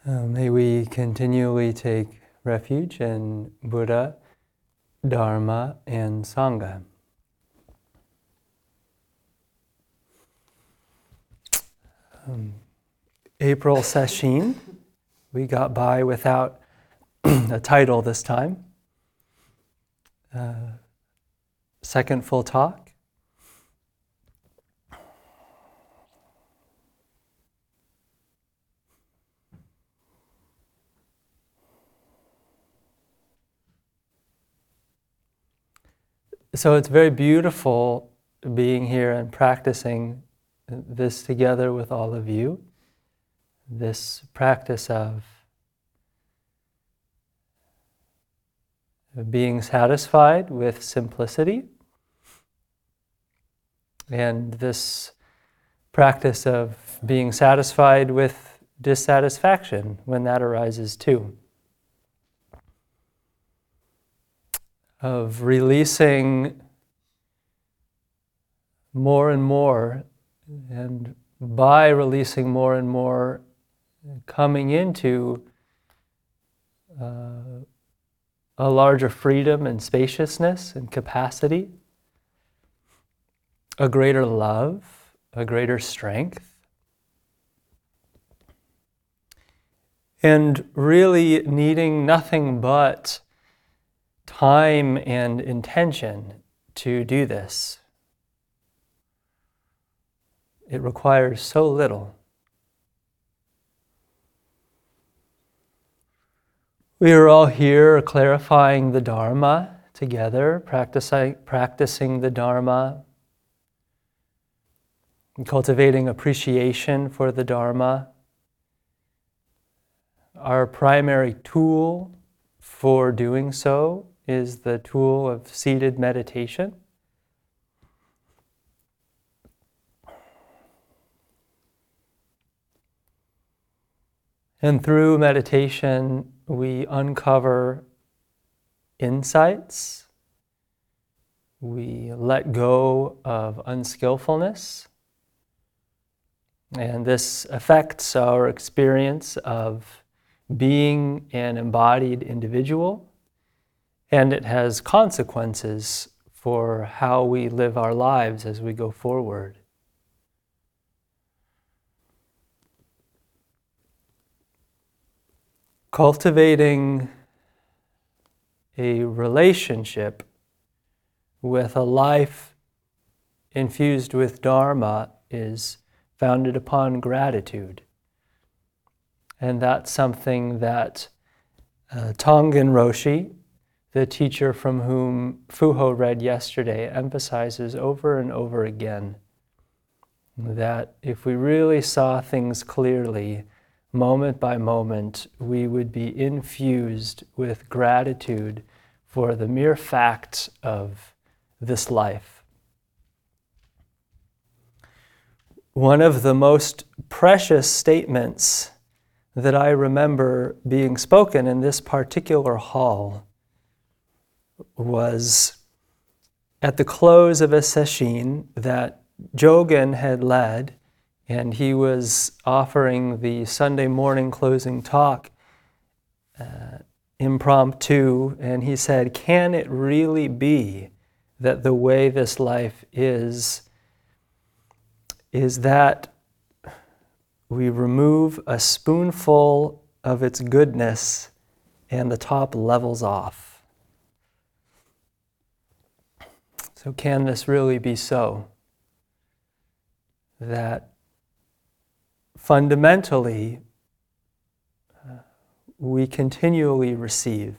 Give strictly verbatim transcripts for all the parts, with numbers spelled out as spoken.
Uh, may we continually take refuge in Buddha, Dharma, and Sangha. Um, April session, we got by without a title this time. Uh, second full talk. So it's very beautiful being here and practicing this together with all of you. This practice of being satisfied with simplicity, and this practice of being satisfied with dissatisfaction when that arises too. Of releasing more and more, and by releasing more and more, coming into uh, a larger freedom and spaciousness and capacity, a greater love, a greater strength, and really needing nothing but time and intention to do this. It requires so little. We are all here clarifying the Dharma together, practicing, practicing the Dharma, and cultivating appreciation for the Dharma. Our primary tool for doing so is the tool of seated meditation. And through meditation, we uncover insights. We let go of unskillfulness. And this affects our experience of being an embodied individual, and it has consequences for how we live our lives as we go forward. Cultivating a relationship with a life infused with Dharma is founded upon gratitude. And that's something that uh, Tonglen Roshi, the teacher from whom Fuho read yesterday, emphasizes over and over again. That if we really saw things clearly, moment by moment, we would be infused with gratitude for the mere fact of this life. One of the most precious statements that I remember being spoken in this particular hall was at the close of a sesshin that Jogen had led, and he was offering the Sunday morning closing talk uh, impromptu, and he said, "Can it really be that the way this life is, is that we remove a spoonful of its goodness and the top levels off? So can this really be so? That fundamentally uh, we continually receive."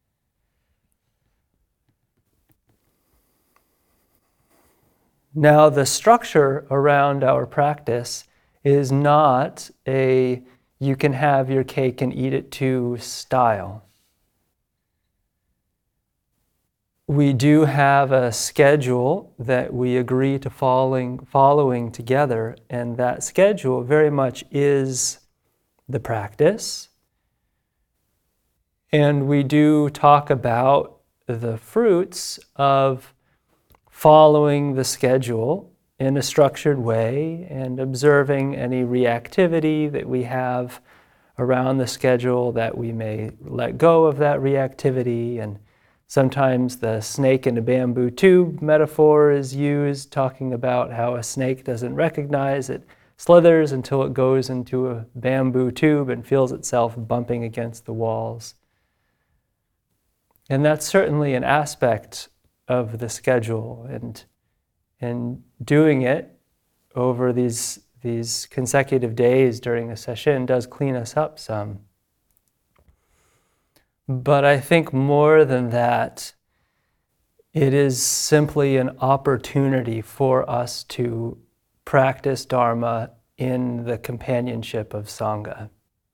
Now, the structure around our practice is not a you can have your cake and eat it too style. We do have a schedule that we agree to following, following together, and that schedule very much is the practice. And we do talk about the fruits of following the schedule in a structured way and observing any reactivity that we have around the schedule, that we may let go of that reactivity. And sometimes the snake in a bamboo tube metaphor is used, talking about how a snake doesn't recognize it slithers until it goes into a bamboo tube and feels itself bumping against the walls. And that's certainly an aspect of the schedule, and and doing it over these these consecutive days during a session does clean us up some. But I think more than that, it is simply an opportunity for us to practice Dharma in the companionship of Sangha.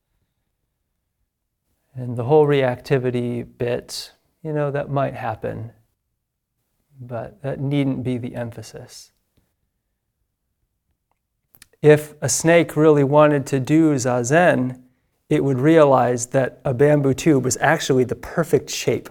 And the whole reactivity bit, you know, that might happen, but that needn't be the emphasis. If a snake really wanted to do Zazen, it would realize that a bamboo tube was actually the perfect shape.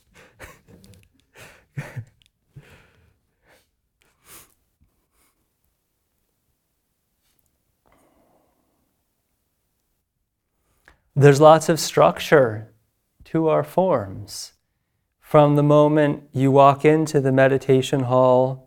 There's lots of structure to our forms. From the moment you walk into the meditation hall,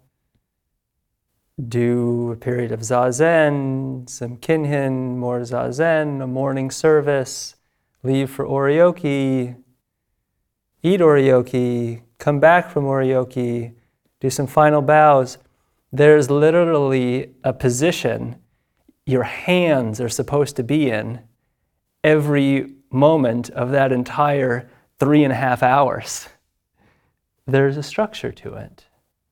do a period of Zazen, some Kinhin, more Zazen, a morning service, leave for Oryoki, eat Oryoki, come back from Oryoki, do some final bows. There's literally a position your hands are supposed to be in every moment of that entire three and a half hours. There's a structure to it.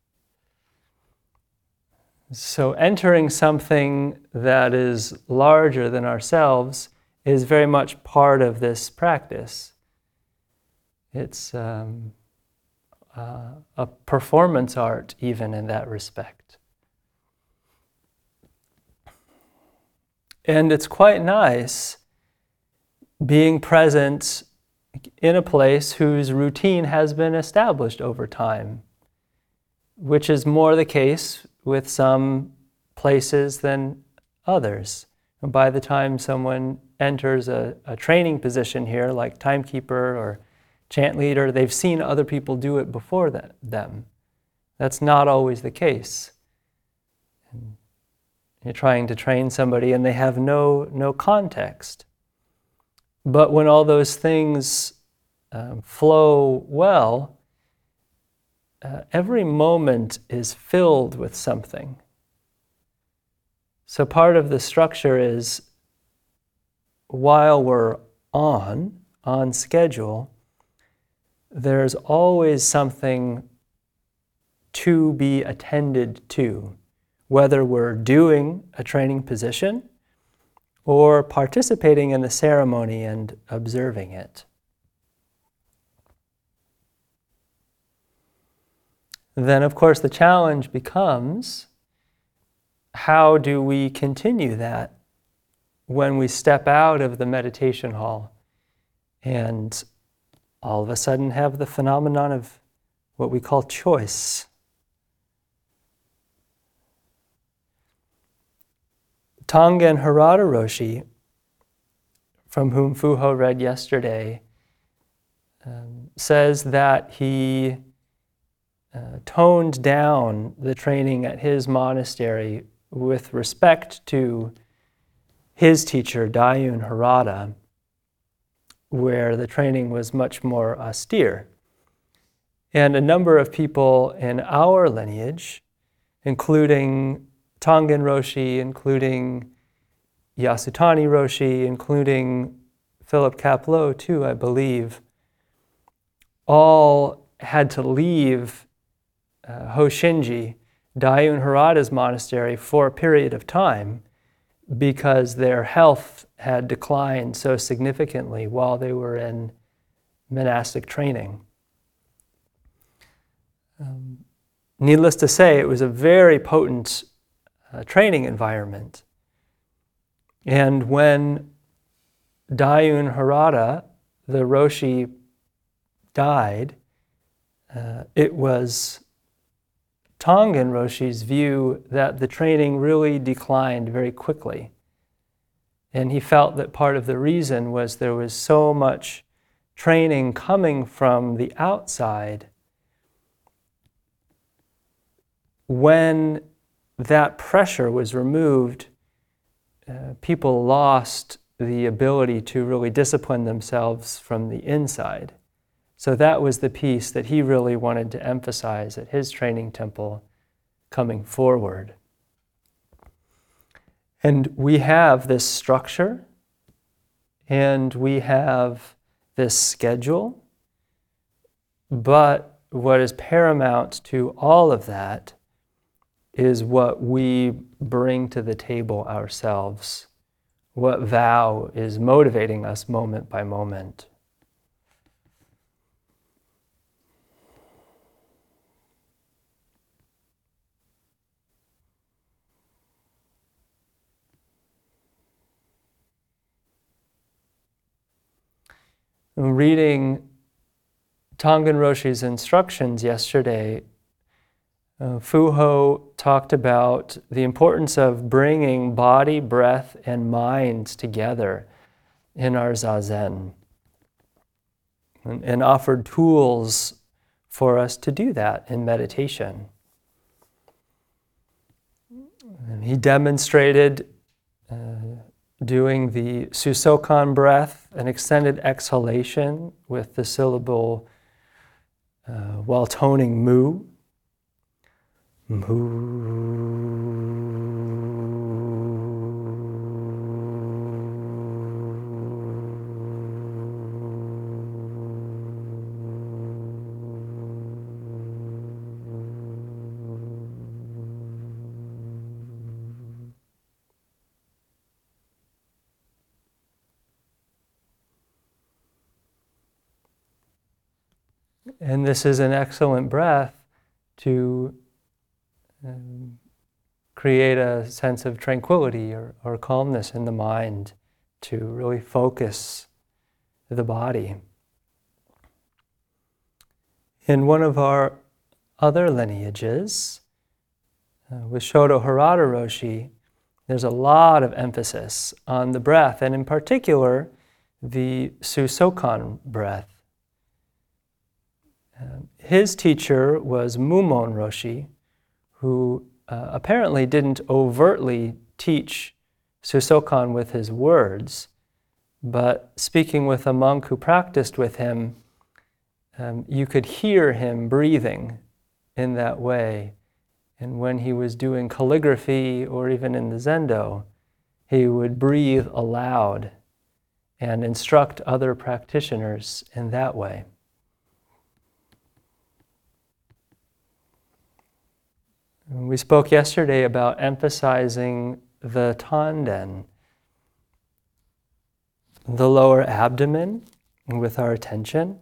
So entering something that is larger than ourselves is very much part of this practice. It's um, uh, a performance art even in that respect. And it's quite nice being present in a place whose routine has been established over time, which is more the case with some places than others. And by the time someone enters a, a training position here, like timekeeper or chant leader, they've seen other people do it before that, them. That's not always the case. And you're trying to train somebody and they have no, no context. But when all those things um, flow well, uh, every moment is filled with something. So part of the structure is, while we're on, on schedule, there's always something to be attended to, whether we're doing a training position or participating in the ceremony and observing it. Then, of course, the challenge becomes, how do we continue that when we step out of the meditation hall and all of a sudden have the phenomenon of what we call choice? Tonggen Harada Roshi, from whom Fuho read yesterday, um, says that he uh, toned down the training at his monastery with respect to his teacher, Dayun Harada, where the training was much more austere. And a number of people in our lineage, including Tonggen Roshi, including Yasutani Roshi, including Philip Kapleau too, I believe, all had to leave uh, Hoshinji, Dayun Harada's monastery, for a period of time because their health had declined so significantly while they were in monastic training. Um, needless to say, it was a very potent uh, training environment. And when Dayun Harada, the Roshi, died, uh, it was Tonggen Roshi's view that the training really declined very quickly. And he felt that part of the reason was there was so much training coming from the outside. When that pressure was removed, uh, people lost the ability to really discipline themselves from the inside. So that was the piece that he really wanted to emphasize at his training temple coming forward. And we have this structure, and we have this schedule, but what is paramount to all of that is what we bring to the table ourselves, what vow is motivating us moment by moment. Reading Tonglen Roshi's instructions yesterday, uh, Fuho talked about the importance of bringing body, breath, and mind together in our zazen, and, and offered tools for us to do that in meditation. And he demonstrated uh, doing the Susokan breath, an extended exhalation with the syllable uh, while toning mu. Mu. And this is an excellent breath to um, create a sense of tranquility or, or calmness in the mind, to really focus the body. In one of our other lineages, uh, with Shodo Harada Roshi, there's a lot of emphasis on the breath, and in particular, the Susokan breath. Um, his teacher was Mumon Roshi, who uh, apparently didn't overtly teach Susokan with his words, but speaking with a monk who practiced with him, um, you could hear him breathing in that way. And when he was doing calligraphy or even in the Zendo, he would breathe aloud and instruct other practitioners in that way. We spoke yesterday about emphasizing the tanden, the lower abdomen, with our attention.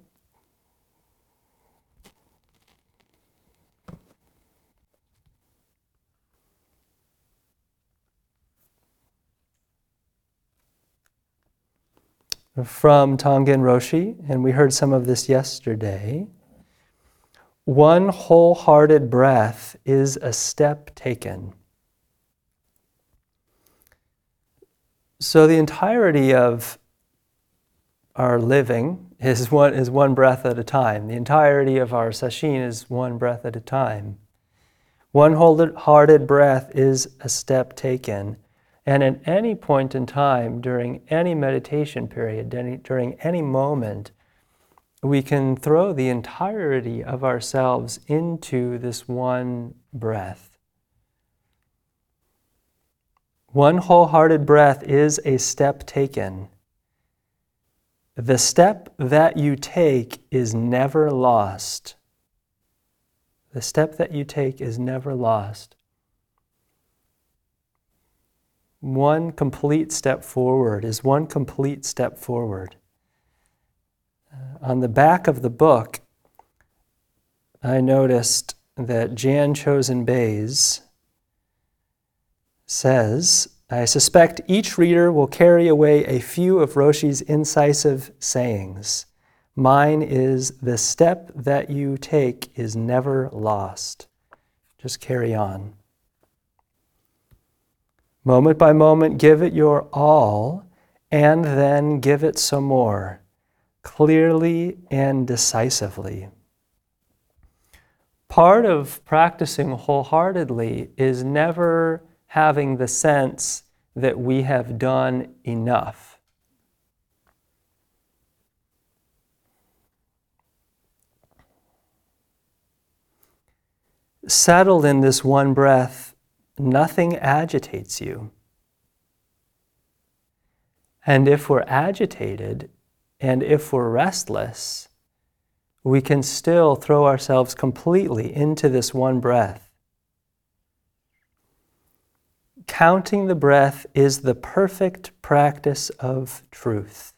From Tonglen Roshi, and we heard some of this yesterday. One wholehearted breath is a step taken. So the entirety of our living is one, is one breath at a time. The entirety of our sesshin is one breath at a time. One wholehearted breath is a step taken. And at any point in time, during any meditation period, any, during any moment, we can throw the entirety of ourselves into this one breath. One wholehearted breath is a step taken. The step that you take is never lost. The step that you take is never lost. One complete step forward is one complete step forward. Uh, on the back of the book, I noticed that Jan Chosen Bays says, I suspect each reader will carry away a few of Roshi's incisive sayings. Mine is, the step that you take is never lost. Just carry on. Moment by moment, give it your all, and then give it some more, clearly and decisively. Part of practicing wholeheartedly is never having the sense that we have done enough. Settled in this one breath, nothing agitates you. And if we're agitated, and if we're restless, we can still throw ourselves completely into this one breath. Counting the breath is the perfect practice of truth.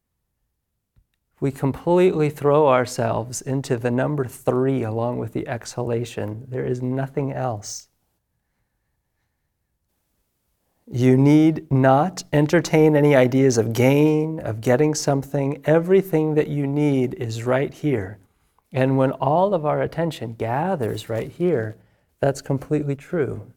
We completely throw ourselves into the number three along with the exhalation. There is nothing else. You need not entertain any ideas of gain, of getting something. Everything that you need is right here. And when all of our attention gathers right here, that's completely true.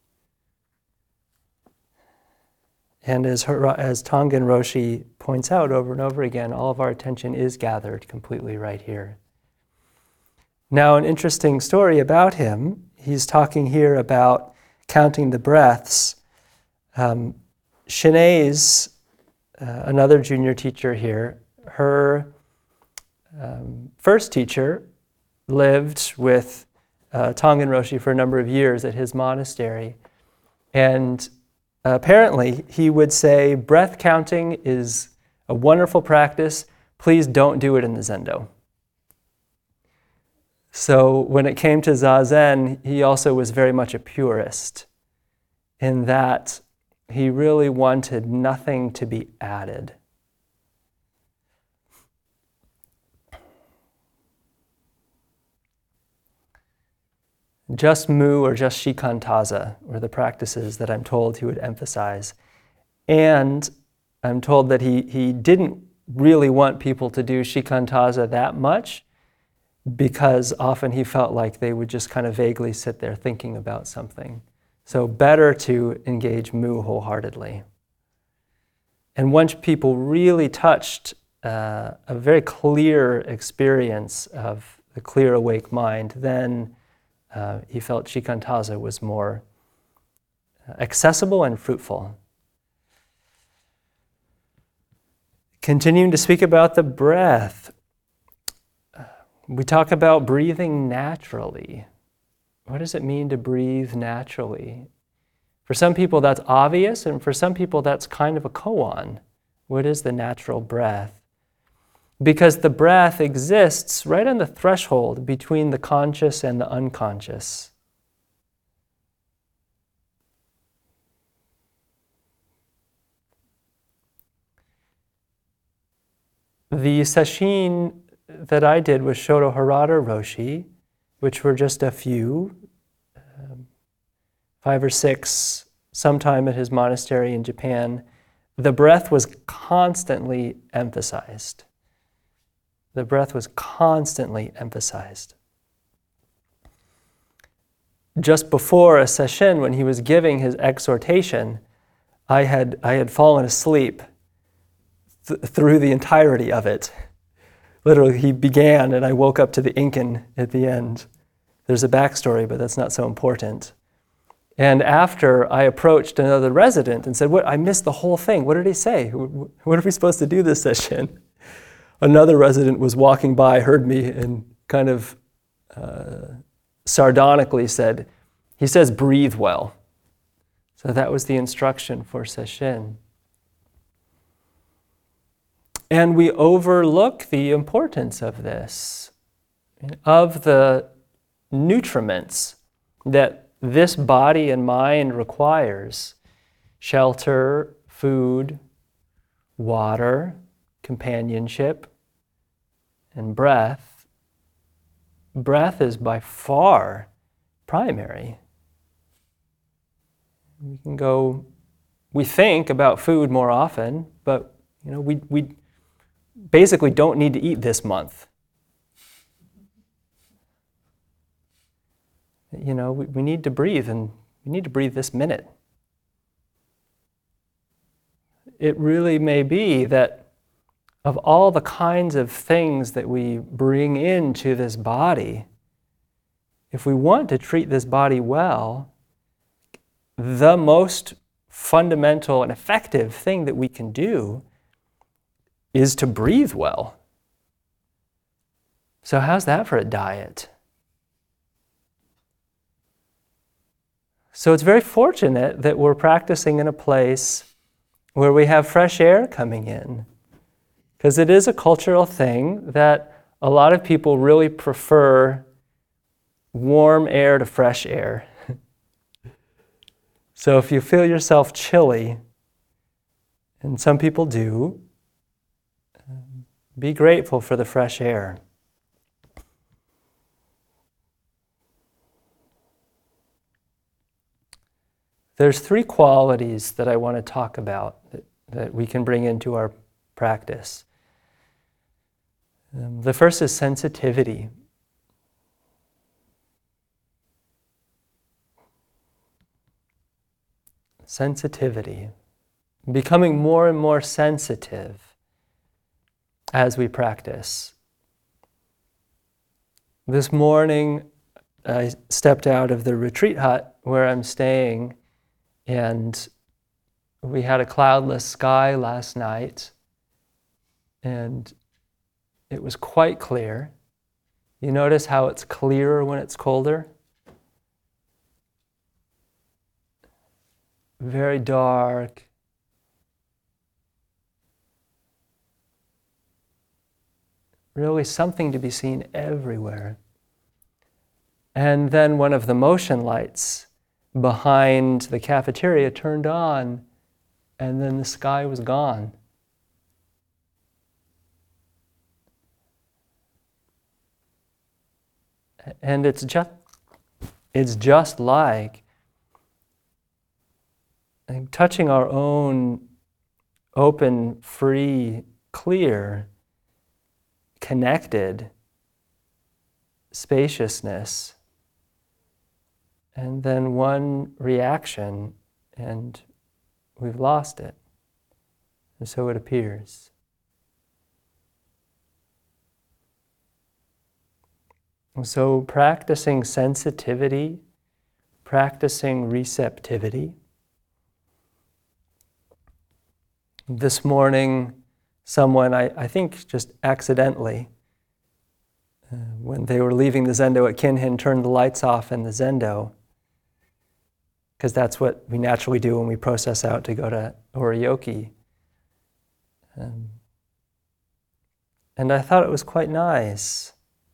And as, her, as Tongan Roshi points out over and over again, all of our attention is gathered completely right here. Now, an interesting story about him, he's talking here about counting the breaths. Um, Shanae's, uh, another junior teacher here, her um, first teacher lived with uh, Tongan Roshi for a number of years at his monastery. And Uh, apparently, he would say, breath counting is a wonderful practice. Please don't do it in the Zendo. So when it came to Zazen, he also was very much a purist in that he really wanted nothing to be added. Just Mu or just Shikantaza were the practices that I'm told he would emphasize. And I'm told that he, he didn't really want people to do Shikantaza that much because often he felt like they would just kind of vaguely sit there thinking about something. So better to engage Mu wholeheartedly. And once people really touched uh, a very clear experience of the clear awake mind, then Uh, he felt Shikantaza was more accessible and fruitful. Continuing to speak about the breath, we talk about breathing naturally. What does it mean to breathe naturally? For some people that's obvious, and for some people that's kind of a koan. What is the natural breath? Because the breath exists right on the threshold between the conscious and the unconscious. The sesshin that I did with Shodo Harada Roshi, which were just a few, um, five or six, sometime at his monastery in Japan, the breath was constantly emphasized. The breath was constantly emphasized. Just before a session, when he was giving his exhortation, I had, I had fallen asleep th- through the entirety of it. Literally, he began and I woke up to the Incan at the end. There's a backstory, but that's not so important. And after, I approached another resident and said, "What? I missed the whole thing. What did he say? What are we supposed to do this session?" Another resident was walking by, heard me, and kind of uh, sardonically said, "He says breathe well." So that was the instruction for sesshin. And we overlook the importance of this, of the nutriments that this body and mind requires: shelter, food, water, companionship, and breath. Breath is by far primary. We can go, we think about food more often, but you know, we, we basically don't need to eat this month. You know, we, we need to breathe, and we need to breathe this minute. it really may be that of all the kinds of things that we bring into this body, if we want to treat this body well, the most fundamental and effective thing that we can do is to breathe well. So how's that for a diet? So it's very fortunate that we're practicing in a place where we have fresh air coming in, because it is a cultural thing that a lot of people really prefer warm air to fresh air. So if you feel yourself chilly, and some people do, be grateful for the fresh air. There's three qualities that I want to talk about that, that we can bring into our practice. Um, the first is sensitivity. Sensitivity. Becoming more and more sensitive as we practice. This morning, I stepped out of the retreat hut where I'm staying, and we had a cloudless sky last night, and it was quite clear. You notice how it's clearer when it's colder? Very dark. Really something to be seen everywhere. And then one of the motion lights behind the cafeteria turned on, and then the sky was gone. And it's just, it's just like touching our own open, free, clear, connected spaciousness. And then one reaction, and we've lost it. And so it appears. So practicing sensitivity, practicing receptivity. This morning, someone, I, I think just accidentally, uh, when they were leaving the Zendo at Kinhin, turned the lights off in the Zendo, because that's what we naturally do when we process out to go to Oryoki. Um, and I thought it was quite nice.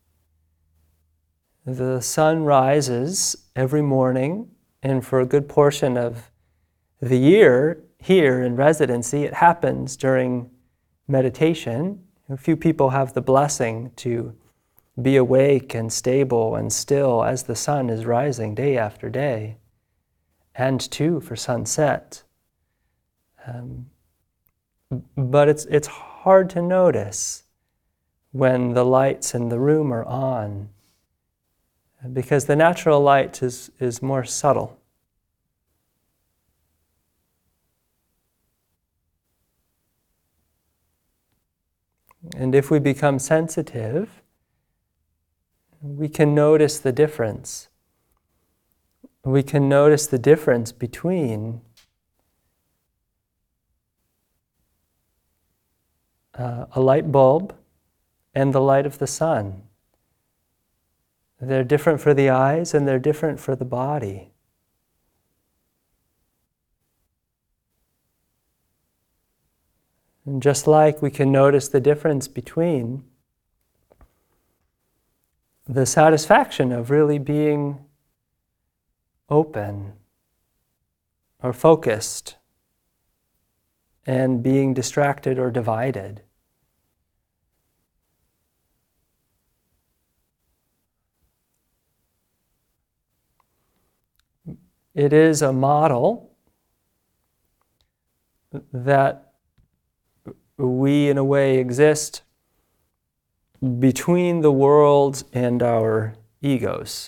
The sun rises every morning, and for a good portion of the year here in residency, it happens during meditation. A few people have the blessing to be awake and stable and still as the sun is rising day after day, and too for sunset. Um, but it's it's hard to notice when the lights in the room are on, because the natural light is, is more subtle. And if we become sensitive, we can notice the difference. We can notice the difference between uh, a light bulb and the light of the sun. They're different for the eyes and they're different for the body. And just like we can notice the difference between the satisfaction of really being open or focused and being distracted or divided. It is a model that we, in a way, exist between the world and our egos.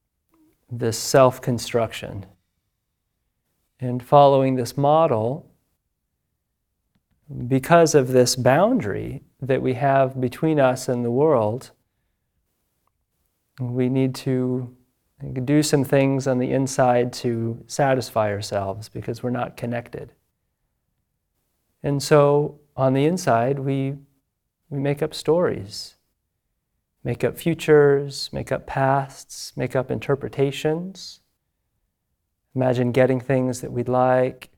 This self-construction. And following this model, because of this boundary that we have between us and the world, we need to do some things on the inside to satisfy ourselves because we're not connected. And so on the inside, we, we make up stories, make up futures, make up pasts, make up interpretations. Imagine getting things that we'd like.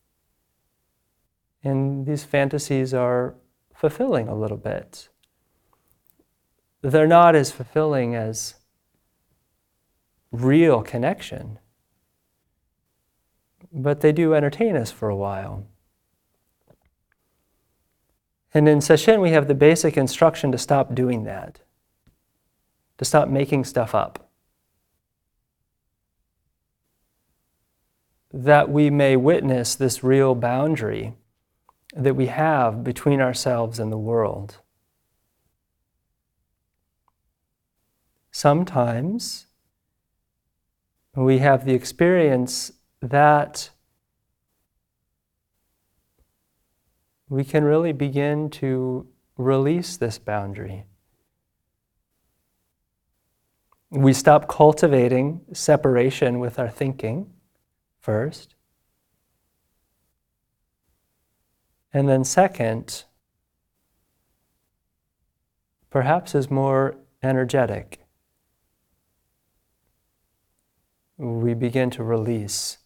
And these fantasies are fulfilling a little bit. They're not as fulfilling as real connection, but they do entertain us for a while. And in Sesshin, we have the basic instruction to stop doing that, to stop making stuff up, that we may witness this real boundary that we have between ourselves and the world. Sometimes we have the experience that we can really begin to release this boundary. We stop cultivating separation with our thinking first. And then second, perhaps is more energetic. We begin to release.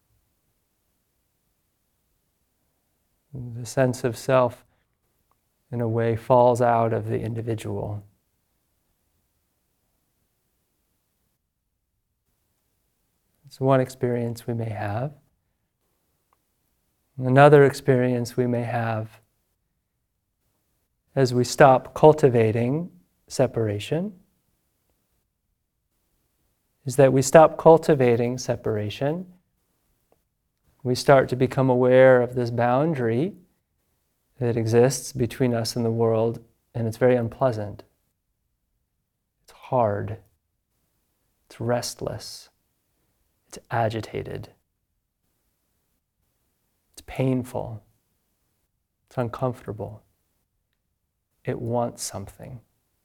The sense of self, in a way, falls out of the individual. It's one experience we may have. Another experience we may have as we stop cultivating separation is that we stop cultivating separation. We start to become aware of this boundary that exists between us and the world, and it's very unpleasant. It's hard. It's restless. It's agitated. It's painful. It's uncomfortable. It wants something.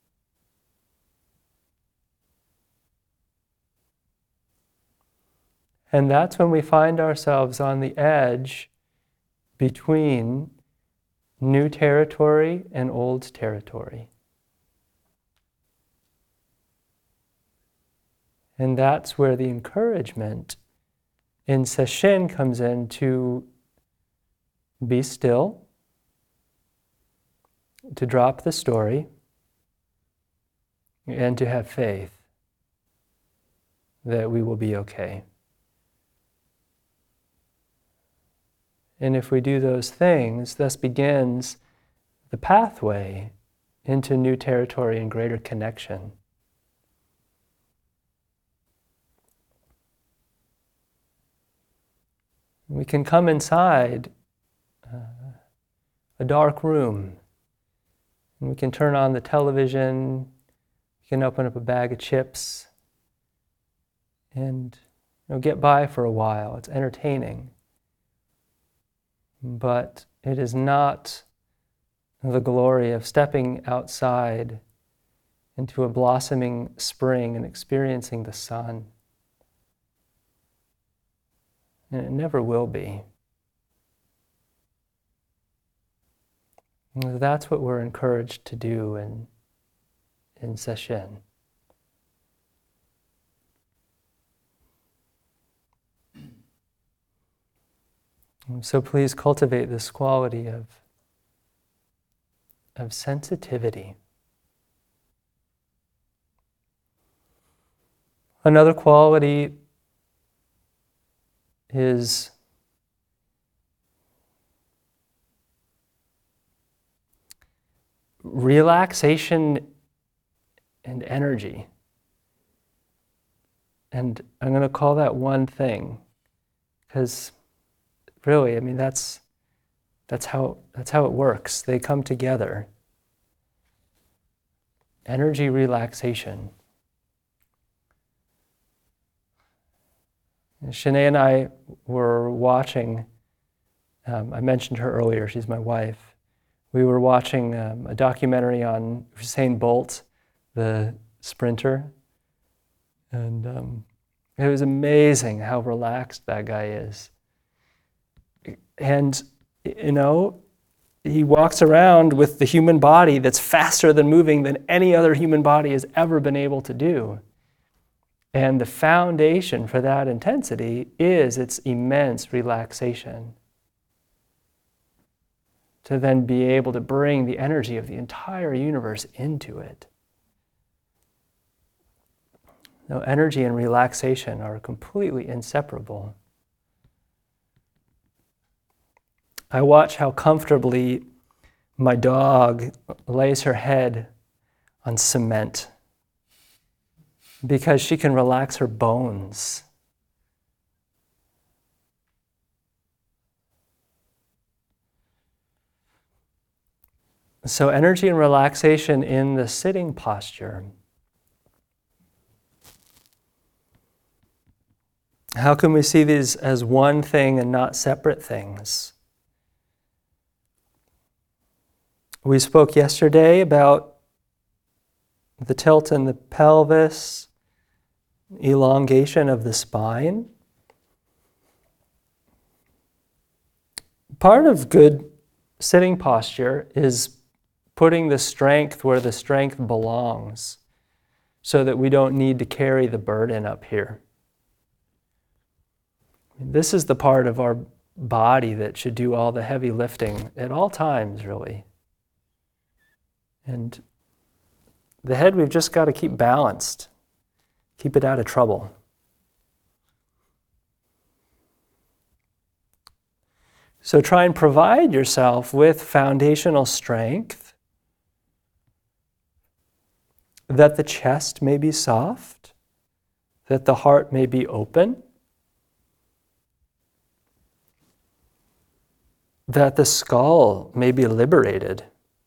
And that's when we find ourselves on the edge between new territory and old territory. And that's where the encouragement in Sesshin comes in to be still, to drop the story, and to have faith that we will be okay. And if we do those things, thus begins the pathway into new territory and greater connection. We can come inside uh, a dark room, and we can turn on the television, we can open up a bag of chips, and you know, get by for a while. It's entertaining. But it is not the glory of stepping outside into a blossoming spring and experiencing the sun. And it never will be. And that's what we're encouraged to do in, in Sesshin. So please cultivate this quality of, of sensitivity. Another quality is relaxation and energy. And I'm going to call that one thing, because really, I mean, that's that's how that's how it works. They come together. Energy, relaxation. Shanae and I were watching Um, I mentioned her earlier, she's my wife. We were watching um, a documentary on Usain Bolt, the sprinter, and um, it was amazing how relaxed that guy is. And, you know, he walks around with the human body that's faster than moving than any other human body has ever been able to do. And the foundation for that intensity is its immense relaxation. To then be able to bring the energy of the entire universe into it. Now, energy and relaxation are completely inseparable. I watch how comfortably my dog lays her head on cement because she can relax her bones. So energy and relaxation in the sitting posture. How can we see these as one thing and not separate things? We spoke yesterday about the tilt in the pelvis, elongation of the spine. Part of good sitting posture is putting the strength where the strength belongs so that we don't need to carry the burden up here. This is the part of our body that should do all the heavy lifting at all times, really. And the head, we've just got to keep balanced, keep it out of trouble. So try and provide yourself with foundational strength, that the chest may be soft, that the heart may be open, that the skull may be liberated.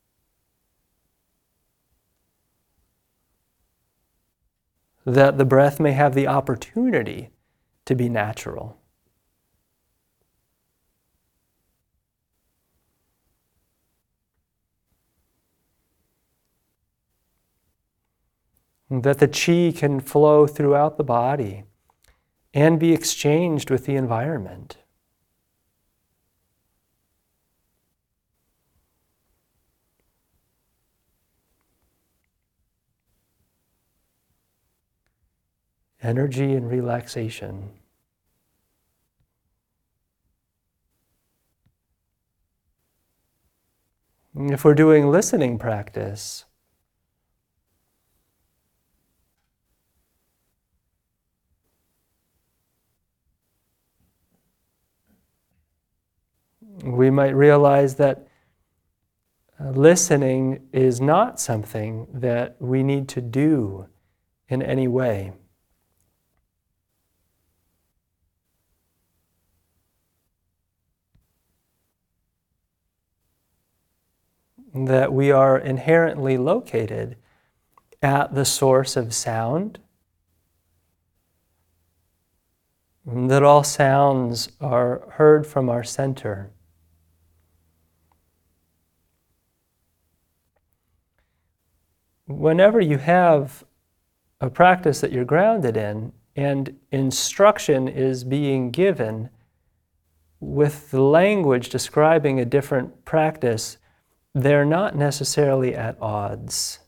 That the breath may have the opportunity to be natural. That the chi can flow throughout the body and be exchanged with the environment. Energy and relaxation. If we're doing listening practice, we might realize that uh, listening is not something that we need to do in any way. That we are inherently located at the source of sound, that all sounds are heard from our center. Whenever you have a practice that you're grounded in and instruction is being given with the language describing a different practice, they're not necessarily at odds.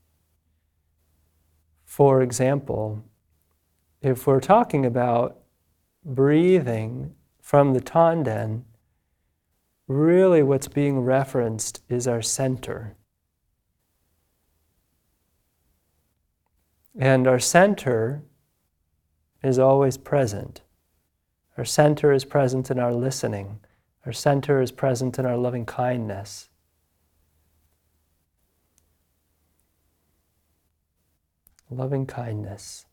For example, if we're talking about breathing from the Tanden, really what's being referenced is our center. And our center is always present. Our center is present in our listening. Our center is present in our loving kindness. Loving kindness.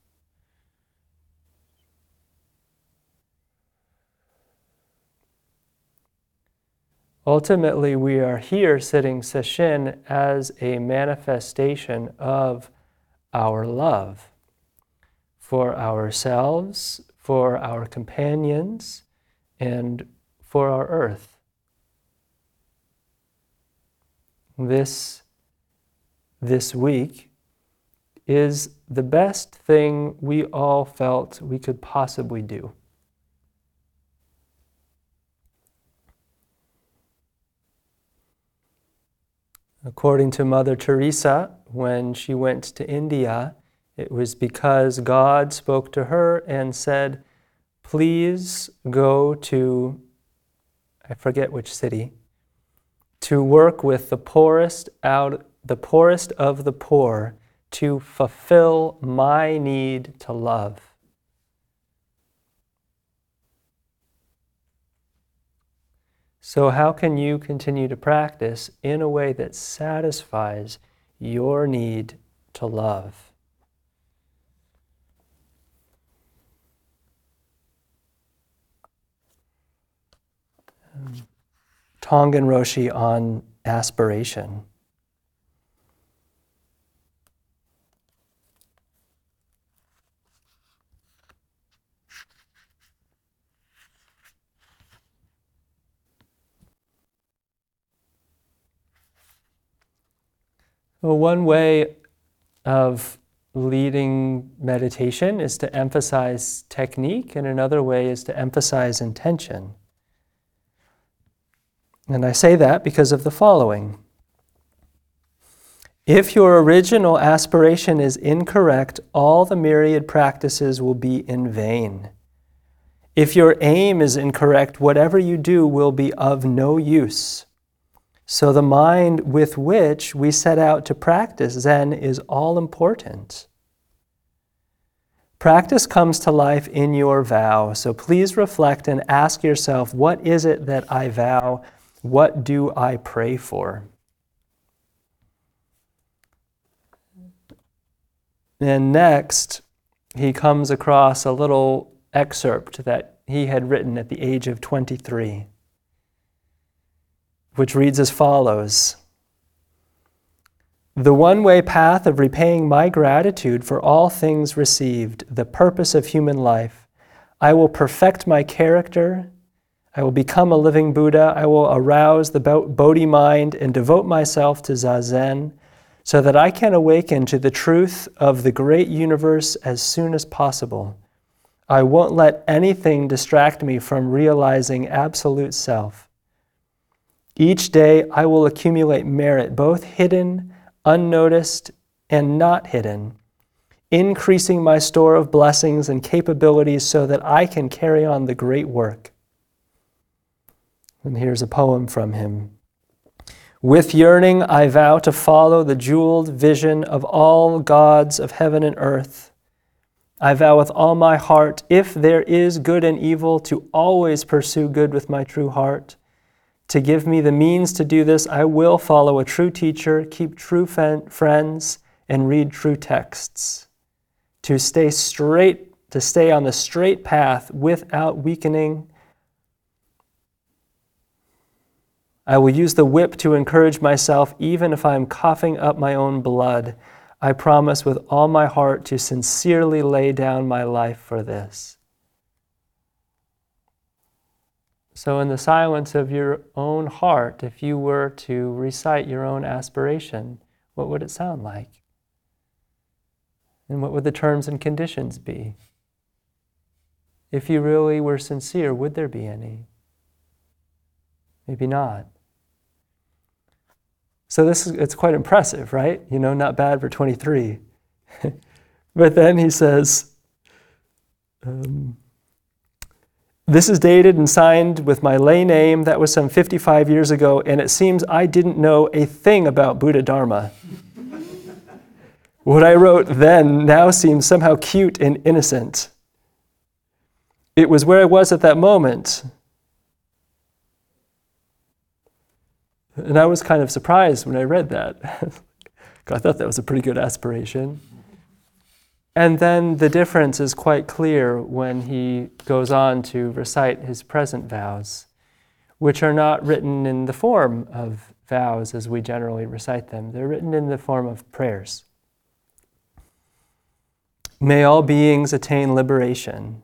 Ultimately, we are here sitting Sesshin as a manifestation of our love for ourselves, for our companions, and for our earth. this, this week is the best thing we all felt we could possibly do. According to Mother Teresa, when she went to India, it was because God spoke to her and said, please go to, I forget which city, to work with the poorest out, the poorest of the poor to fulfill my need to love. So how can you continue to practice in a way that satisfies your need to love? Um, Tongan Roshi on aspiration. Well, one way of leading meditation is to emphasize technique, and another way is to emphasize intention. And I say that because of the following. If your original aspiration is incorrect, all the myriad practices will be in vain. If your aim is incorrect, whatever you do will be of no use. So the mind with which we set out to practice Zen is all important. Practice comes to life in your vow, so please reflect and ask yourself, what is it that I vow? What do I pray for? And next, he comes across a little excerpt that he had written at the age of twenty-three. Which reads as follows. The one-way path of repaying my gratitude for all things received, the purpose of human life. I will perfect my character. I will become a living Buddha. I will arouse the Bodhi mind and devote myself to Zazen so that I can awaken to the truth of the great universe as soon as possible. I won't let anything distract me from realizing absolute self. Each day I will accumulate merit, both hidden, unnoticed, and not hidden, increasing my store of blessings and capabilities so that I can carry on the great work. And here's a poem from him. With yearning I vow to follow the jeweled vision of all gods of heaven and earth. I vow with all my heart, if there is good and evil, to always pursue good with my true heart. To give me the means to do this, I will follow a true teacher, keep true friends, and read true texts. To stay straight, to stay on the straight path without weakening. I will use the whip to encourage myself, even if I am coughing up my own blood. I promise with all my heart to sincerely lay down my life for this. So in the silence of your own heart, if you were to recite your own aspiration, what would it sound like? And what would the terms and conditions be? If you really were sincere, would there be any? Maybe not. So this is, it's quite impressive, right? You know, not bad for twenty-three. But then he says, um, this is dated and signed with my lay name. That was some fifty-five years ago, and it seems I didn't know a thing about Buddha Dharma. What I wrote then now seems somehow cute and innocent. It was where I was at that moment. And I was kind of surprised when I read that. I thought that was a pretty good aspiration. And then the difference is quite clear when he goes on to recite his present vows, which are not written in the form of vows as we generally recite them. They're written in the form of prayers. May all beings attain liberation.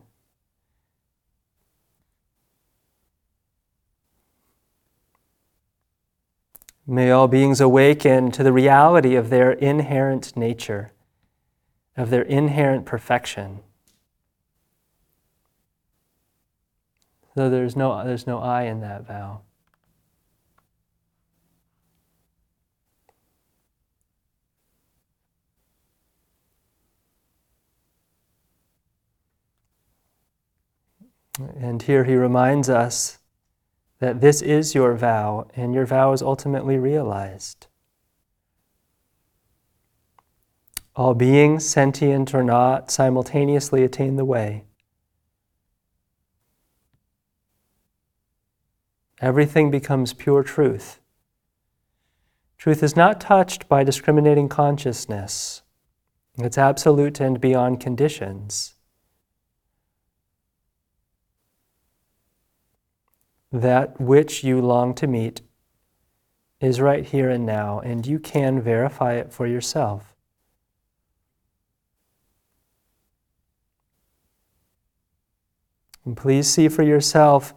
May all beings awaken to the reality of their inherent nature, of their inherent perfection. So there's no, there's no I in that vow. And here he reminds us that this is your vow, and your vow is ultimately realized. All beings, sentient or not, simultaneously attain the way. Everything becomes pure truth. Truth is not touched by discriminating consciousness. It's absolute and beyond conditions. That which you long to meet is right here and now, and you can verify it for yourself. And please see for yourself,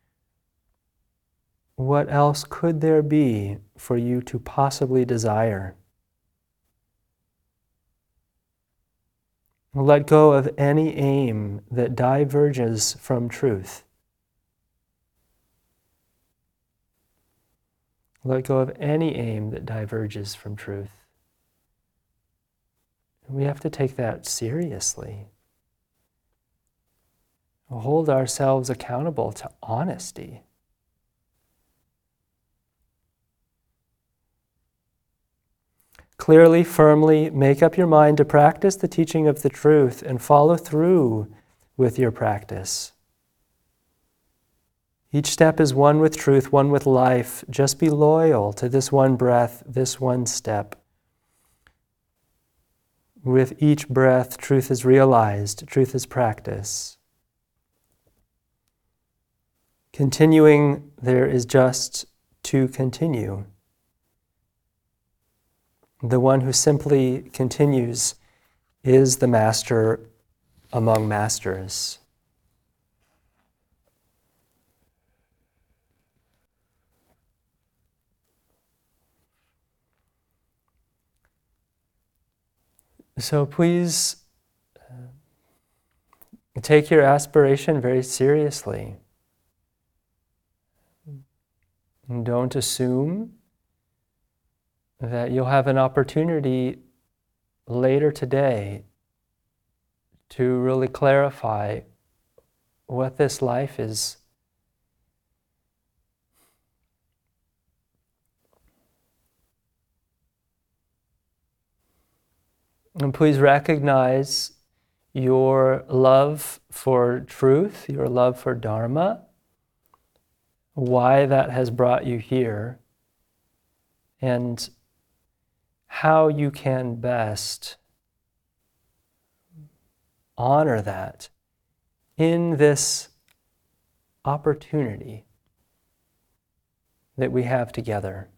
what else could there be for you to possibly desire? Let go of any aim that diverges from truth. Let go of any aim that diverges from truth. We have to take that seriously. Hold ourselves accountable to honesty. Clearly, firmly make up your mind to practice the teaching of the truth and follow through with your practice. Each step is one with truth, one with life. Just be loyal to this one breath, this one step. With each breath, truth is realized, truth is practice. Continuing, there is just to continue. The one who simply continues is the master among masters. So please uh, take your aspiration very seriously. And don't assume that you'll have an opportunity later today to really clarify what this life is. And please recognize your love for truth, your love for Dharma, why that has brought you here, and how you can best honor that in this opportunity that we have together.